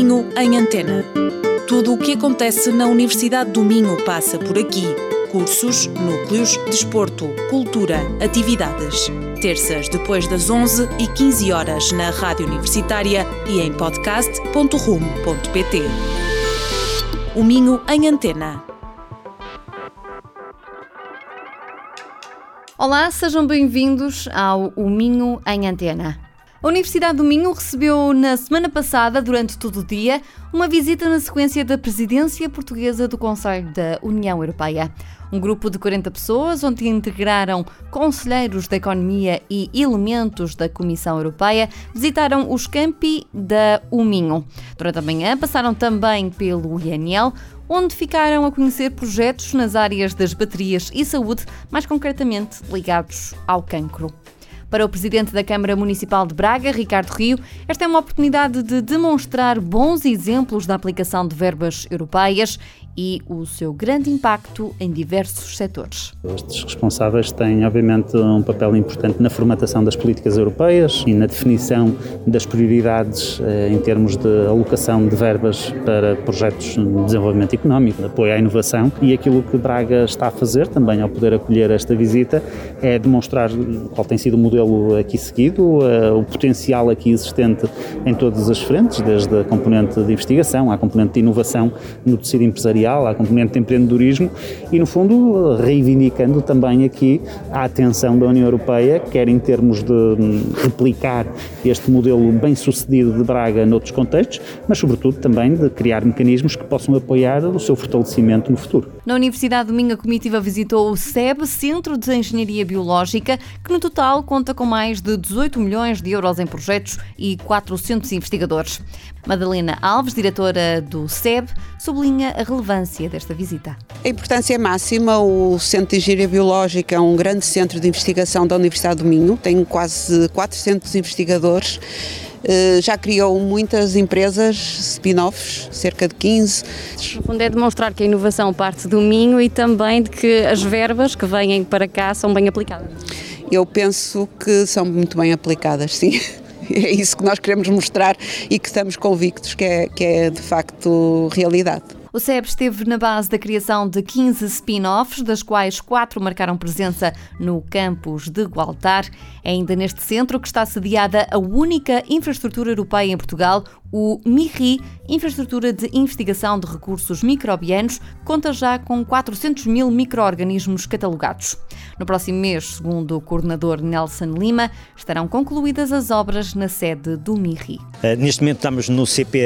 O Minho em Antena. Tudo o que acontece na Universidade do Minho passa por aqui. Cursos, núcleos, desporto, cultura, atividades. Terças depois das 11 e 15 horas na Rádio Universitária e em podcast.rum.pt. O Minho em Antena. Olá, sejam bem-vindos ao O Minho em Antena. A Universidade do Minho recebeu na semana passada, durante todo o dia, uma visita na sequência da presidência portuguesa do Conselho da União Europeia. Um grupo de 40 pessoas, onde integraram conselheiros da economia e elementos da Comissão Europeia, visitaram os campi da Minho. Durante a manhã passaram também pelo INL, onde ficaram a conhecer projetos nas áreas das baterias e saúde, mais concretamente ligados ao cancro. Para o Presidente da Câmara Municipal de Braga, Ricardo Rio, esta é uma oportunidade de demonstrar bons exemplos da aplicação de verbas europeias e o seu grande impacto em diversos setores. Estes responsáveis têm, obviamente, um papel importante na formatação das políticas europeias e na definição das prioridades em termos de alocação de verbas para projetos de desenvolvimento económico, de apoio à inovação. E aquilo que Braga está a fazer, também ao poder acolher esta visita, é demonstrar qual tem sido o modelo aqui seguido, o potencial aqui existente em todas as frentes, desde a componente de investigação à componente de inovação no tecido empresarial, à componente de empreendedorismo e, no fundo, reivindicando também aqui a atenção da União Europeia, quer em termos de replicar este modelo bem-sucedido de Braga noutros contextos, mas, sobretudo, também de criar mecanismos que possam apoiar o seu fortalecimento no futuro. Na Universidade do Minho, a comitiva visitou o SEB, Centro de Engenharia Biológica, que no total conta com mais de 18 milhões de euros em projetos e 400 investigadores. Madalena Alves, diretora do SEB, sublinha a relevância desta visita. A importância é máxima. O Centro de Engenharia Biológica é um grande centro de investigação da Universidade do Minho, tem quase 400 investigadores. Já criou muitas empresas, spin-offs, cerca de 15. No fundo é demonstrar que a inovação parte do Minho e também de que as verbas que vêm para cá são bem aplicadas. Eu penso que são muito bem aplicadas, sim. É isso que nós queremos mostrar e que estamos convictos que é de facto realidade. O SEB esteve na base da criação de 15 spin-offs, das quais 4 marcaram presença no campus de Gualtar. É ainda neste centro que está sediada a única infraestrutura europeia em Portugal, o MIRI, Infraestrutura de Investigação de Recursos Microbianos, conta já com 400 mil micro-organismos catalogados. No próximo mês, segundo o coordenador Nelson Lima, estarão concluídas as obras na sede do MIRI. Neste momento estamos no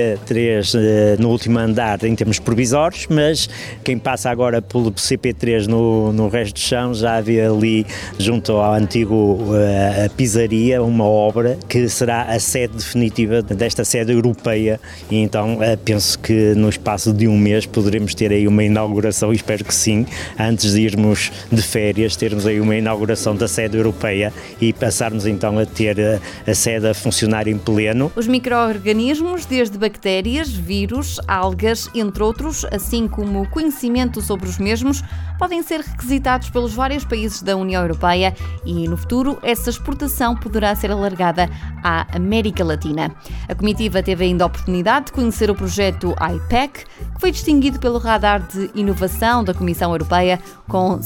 CP3, no último andar, em termos provisórios, mas quem passa agora pelo CP3 no resto do chão, já havia ali, junto ao antigo pizzaria, uma obra que será a sede definitiva desta sede europeia, e então penso que no espaço de um mês poderemos ter aí uma inauguração, e espero que sim, antes de irmos de férias, termos aí uma inauguração da sede europeia e passarmos então a ter a sede a funcionar em pleno. Os micro-organismos, desde bactérias, vírus, algas, entre outros, assim como o conhecimento sobre os mesmos, podem ser requisitados pelos vários países da União Europeia e, no futuro, essa exportação poderá ser alargada à América Latina. A comitiva teve ainda a oportunidade de conhecer o projeto IPEC, que foi distinguido pelo Radar de Inovação da Comissão Europeia com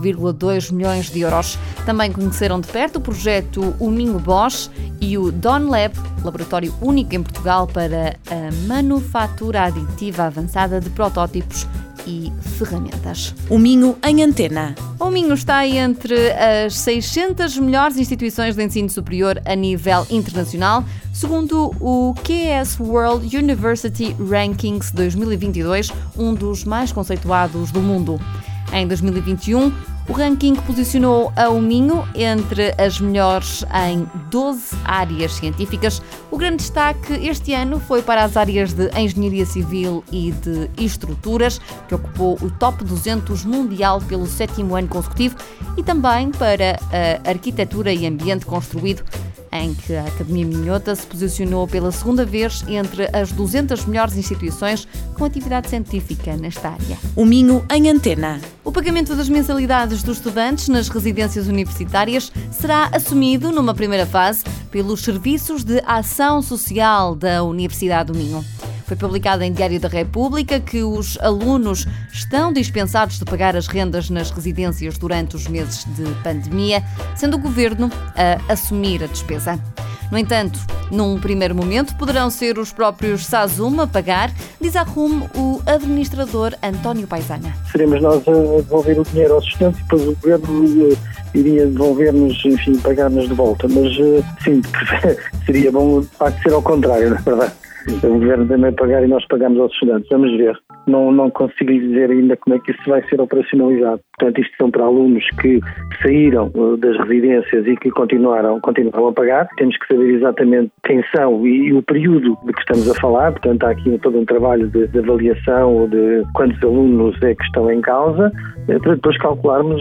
7,2 milhões de euros. Também conheceram de perto o projeto Minho Bosch e o DonLab, laboratório único em Portugal para a manufatura aditiva avançada de protótipos e ferramentas. O Minho em Antena. O Minho está entre as 600 melhores instituições de ensino superior a nível internacional, segundo o QS World University Rankings 2022, um dos mais conceituados do mundo. Em 2021, o ranking posicionou a Minho entre as melhores em 12 áreas científicas. O grande destaque este ano foi para as áreas de Engenharia Civil e de Estruturas, que ocupou o Top 200 mundial pelo 7º ano consecutivo, e também para a Arquitetura e Ambiente Construído, em que a Academia Minhota se posicionou pela segunda vez entre as 200 melhores instituições com atividade científica nesta área. O Minho em Antena. O pagamento das mensalidades dos estudantes nas residências universitárias será assumido numa primeira fase pelos Serviços de Ação Social da Universidade do Minho. Foi publicado em Diário da República que os alunos estão dispensados de pagar as rendas nas residências durante os meses de pandemia, sendo o Governo a assumir a despesa. No entanto, num primeiro momento, poderão ser os próprios SASUM a pagar, diz à RUM o administrador António Paisana. Seremos nós a devolver o dinheiro aos estudantes e depois o Governo iria devolver-nos, enfim, pagar-nos de volta. Mas, sim, seria bom, de facto, ser ao contrário, na verdade. O Governo também pagar e nós pagamos aos estudantes. Vamos ver. Não consigo lhe dizer ainda como é que isso vai ser operacionalizado. Portanto, isto são para alunos que saíram das residências e que continuaram a pagar. Temos que saber exatamente quem são e o período de que estamos a falar. Portanto, há aqui todo um trabalho de avaliação de quantos alunos é que estão em causa, para depois calcularmos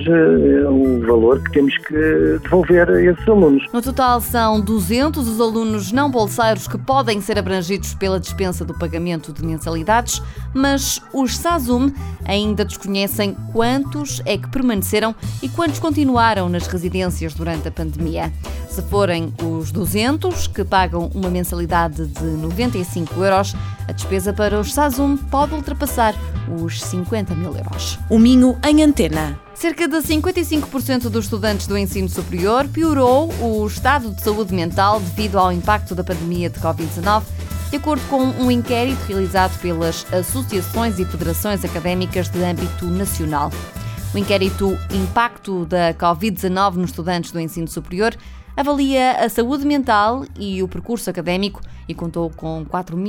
o valor que temos que devolver a esses alunos. No total, são 200 os alunos não bolseiros que podem ser abrangidos pela dispensa do pagamento de mensalidades, mas os SASUM ainda desconhecem quantos é que permaneceram e quantos continuaram nas residências durante a pandemia. Se forem os 200 que pagam uma mensalidade de 95 €, a despesa para os SASUM pode ultrapassar os 50 mil €. O Minho em Antena. Cerca de 55% dos estudantes do ensino superior piorou o estado de saúde mental devido ao impacto da pandemia de Covid-19, de acordo com um inquérito realizado pelas associações e federações académicas de âmbito nacional. O inquérito Impacto da Covid-19 nos estudantes do ensino superior avalia a saúde mental e o percurso académico e contou com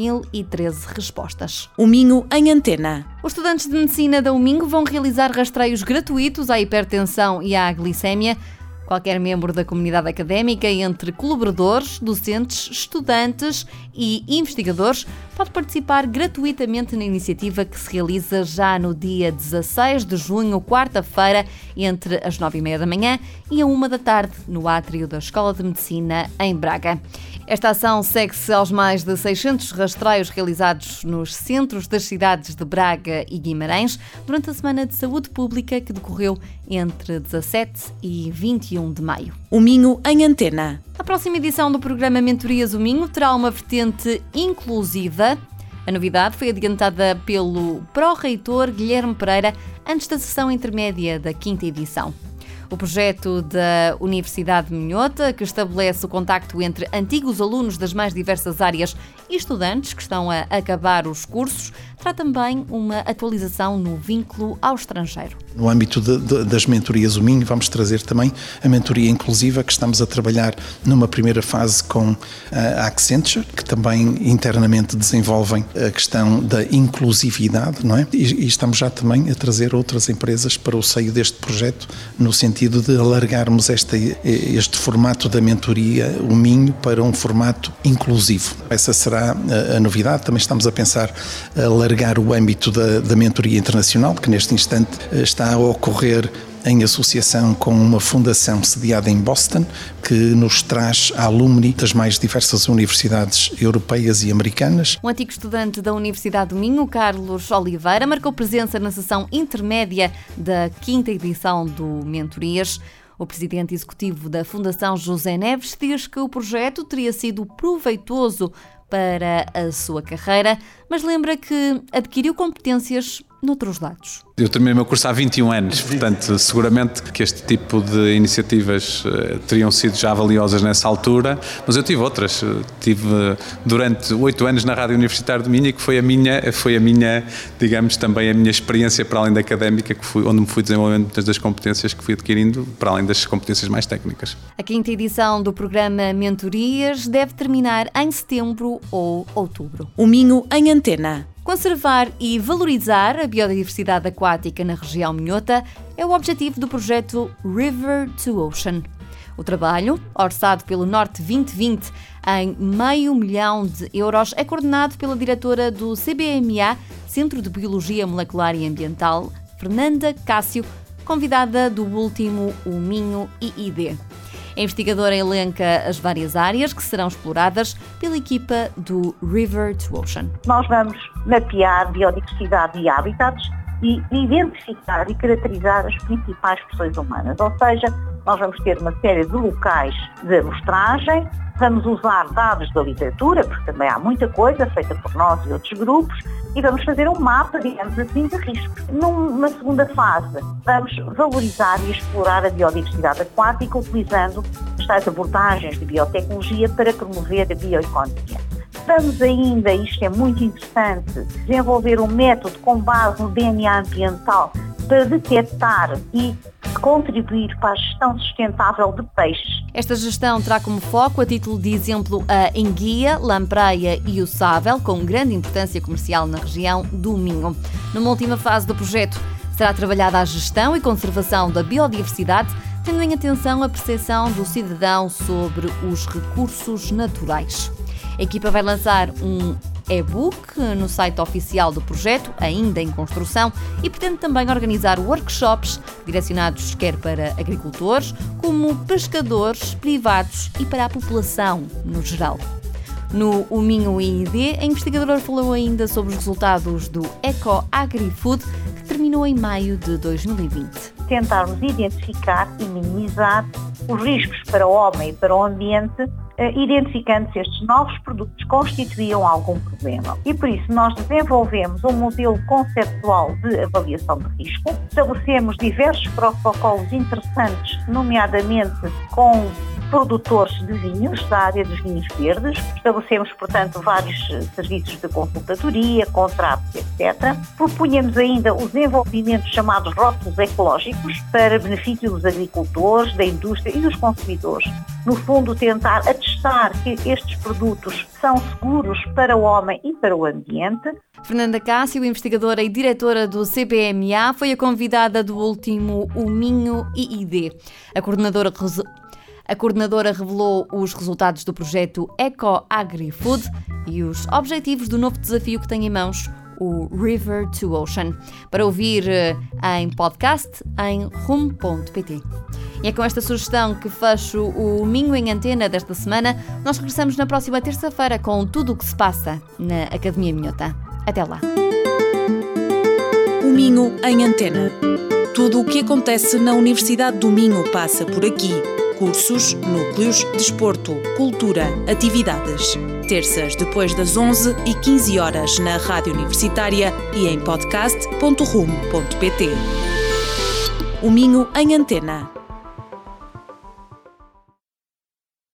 4.013 respostas. O Minho em Antena. Os estudantes de medicina da UMinho vão realizar rastreios gratuitos à hipertensão e à glicémia. Qualquer membro da comunidade académica, entre colaboradores, docentes, estudantes e investigadores, pode participar gratuitamente na iniciativa que se realiza já no dia 16 de junho, quarta-feira, entre as 9h30 da manhã e a 1 da tarde, no átrio da Escola de Medicina, em Braga. Esta ação segue-se aos mais de 600 rastreios realizados nos centros das cidades de Braga e Guimarães durante a Semana de Saúde Pública que decorreu entre 17 e 21 de maio. O Minho em Antena. A próxima edição do programa Mentorias do Minho terá uma vertente inclusiva. A novidade foi adiantada pelo pró-reitor Guilherme Pereira antes da sessão intermédia da 5ª edição. O projeto da Universidade de Minhota, que estabelece o contacto entre antigos alunos das mais diversas áreas e estudantes que estão a acabar os cursos, terá também uma atualização no vínculo ao estrangeiro. No âmbito das mentorias do Minho, vamos trazer também a mentoria inclusiva, que estamos a trabalhar numa primeira fase com a Accenture, que também internamente desenvolvem a questão da inclusividade, não é? E estamos já também a trazer outras empresas para o seio deste projeto, no sentido de alargarmos este formato da mentoria, o Minho, para um formato inclusivo. Essa será a novidade. Também estamos a pensar alargar o âmbito da mentoria internacional, que neste instante está a ocorrer em associação com uma fundação sediada em Boston, que nos traz a alumni das mais diversas universidades europeias e americanas. Um antigo estudante da Universidade do Minho, Carlos Oliveira, marcou presença na sessão intermédia da 5ª edição do Mentorias. O presidente executivo da Fundação José Neves diz que o projeto teria sido proveitoso para a sua carreira, mas lembra que adquiriu competências noutros lados. Eu terminei o meu curso há 21 anos, portanto, seguramente que este tipo de iniciativas teriam sido já valiosas nessa altura, mas eu tive outras. Tive durante 8 anos na Rádio Universitária de Minho, que foi a minha, digamos, também a minha experiência para além da académica, onde me fui desenvolvendo muitas das competências que fui adquirindo, para além das competências mais técnicas. A 5ª edição do programa Mentorias deve terminar em setembro ou outubro. O Minho em Antena. Conservar e valorizar a biodiversidade aquática na região minhota é o objetivo do projeto River to Ocean. O trabalho, orçado pelo Norte 2020 em €500 mil, é coordenado pela diretora do CBMA, Centro de Biologia Molecular e Ambiental, Fernanda Cássio, convidada do último O Minho IID. A investigadora elenca as várias áreas que serão exploradas pela equipa do River to Ocean. Nós vamos mapear biodiversidade e hábitats e identificar e caracterizar as principais pressões humanas, ou seja, Nós vamos ter uma série de locais de amostragem, vamos usar dados da literatura, porque também há muita coisa feita por nós e outros grupos, e vamos fazer um mapa, digamos assim, de riscos. Numa segunda fase, vamos valorizar e explorar a biodiversidade aquática utilizando as tais abordagens de biotecnologia para promover a bioeconomia. Vamos ainda, isto é muito interessante, desenvolver um método com base no DNA ambiental para detectar e contribuir para a gestão sustentável de peixes. Esta gestão terá como foco, a título de exemplo, a enguia, lampreia e o sável, com grande importância comercial na região do Minho. Numa última fase do projeto, será trabalhada a gestão e conservação da biodiversidade, tendo em atenção a percepção do cidadão sobre os recursos naturais. A equipa vai lançar um e-book no site oficial do projeto, ainda em construção, e pretende também organizar workshops direcionados quer para agricultores, como pescadores privados e para a população no geral. No Minho IID, a investigadora falou ainda sobre os resultados do Eco Agri-Food, que terminou em maio de 2020. Tentarmos identificar e minimizar os riscos para o homem e para o ambiente, identificando se estes novos produtos constituíam algum problema. E por isso nós desenvolvemos um modelo conceptual de avaliação de risco, estabelecemos diversos protocolos interessantes, nomeadamente com produtores de vinhos, da área dos vinhos verdes. Estabelecemos, portanto, vários serviços de consultadoria, contratos, etc. Propunhamos ainda o desenvolvimento de chamados rótulos ecológicos para benefício dos agricultores, da indústria e dos consumidores. No fundo, tentar atestar que estes produtos são seguros para o homem e para o ambiente. Fernanda Cássio, investigadora e diretora do CPMA, foi a convidada do último Minho IID. A coordenadora revelou os resultados do projeto Eco Agri-Food e os objetivos do novo desafio que tem em mãos, o River to Ocean, para ouvir em podcast em rumo.pt. E é com esta sugestão que fecho o Minho em Antena desta semana. Nós regressamos na próxima terça-feira com tudo o que se passa na Academia Minhota. Até lá. O Minho em Antena. Tudo o que acontece na Universidade do Minho passa por aqui. Cursos, núcleos, desporto, cultura, atividades. Terças depois das 11h15 na Rádio Universitária e em podcast.rumo.pt. O Minho em Antena.